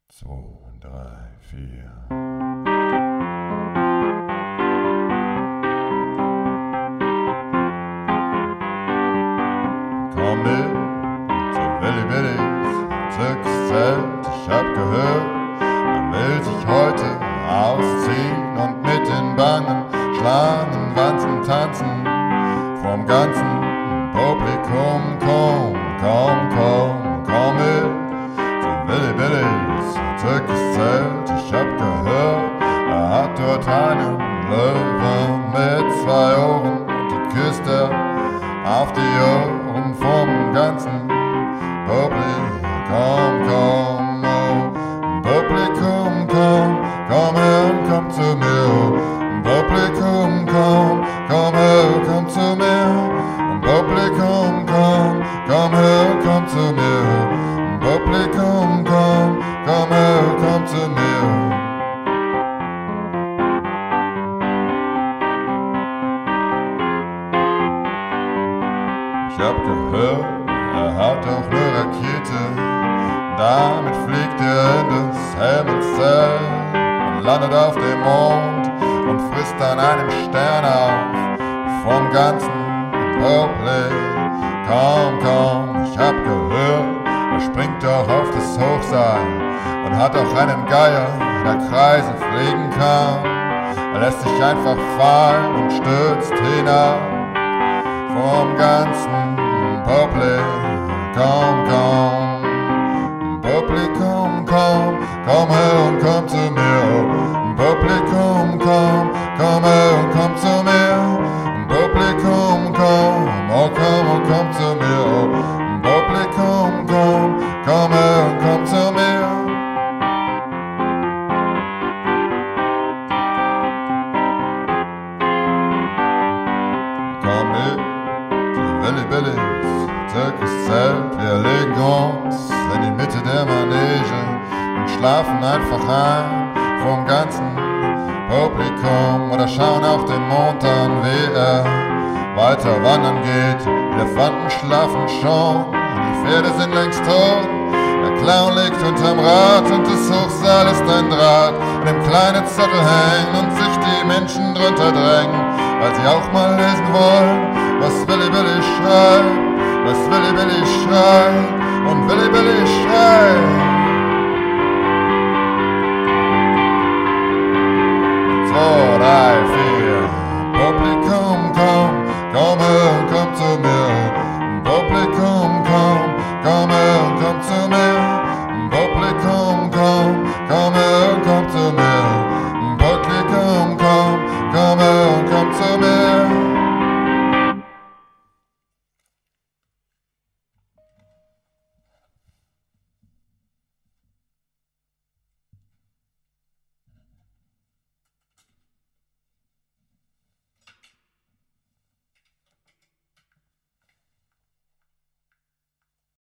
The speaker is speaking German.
2, 3, 4. Komm mit zu Willi Willis Zirkuszelt. Ich hab gehört, er will sich heute ausziehen und mit den Bangen Schlangen, Wanzen, tanzen vom ganzen Publikum. Komm mit zu Willi Willis Zirkuszelt. Ich hab gehört, er hat dort einen Löwen mit 2 Ohren und die küsst er auf die Ohren vom ganzen Publikum. Publikum, komm her und komm zu mir. Publikum, komm her, komm zu mir. Publikum, komm her, komm zu mir. Publikum, komm her, komm zu mir. Ich hab gehört, er hat auch ne Rakete. Damit fliegt er in das Himmelszelt und landet auf dem Mond und frisst an einem Stern auf vom ganzen Publikum. Ich hab gehört, er springt auch auf das Hochseil und hat auch einen Geier, der Kreise fliegen kann. Er lässt sich einfach fallen und stürzt hinab vom ganzen Publikum. Publikum, komm her und komm zu mir. Publikum, komm her und komm zu mir. Publikum, komm zu mir. Publikum, komm her und komm zu mir. Komm mit zu Willi Willis Zirkuszelt. Wir legen uns in die Mitte der Manege und schlafen einfach ein vom ganzen Publikum oder schauen auf den Mond an, wie er weiter wandern geht. Elefanten schlafen schon, die Pferde sind längst tot. Der Clown liegt unterm Rad und das Hochseil ist ein Draht, in dem kleine Zettel hängen und sich die Menschen drunter drängen, weil sie auch mal lesen wollen, was Willi Willi schreibt, was Willi Willi schreibt und Willi Willi schreit. 2, 3, 4. Publikum, komm her und komm zu mir. Publikum, komm her und komm zu mir.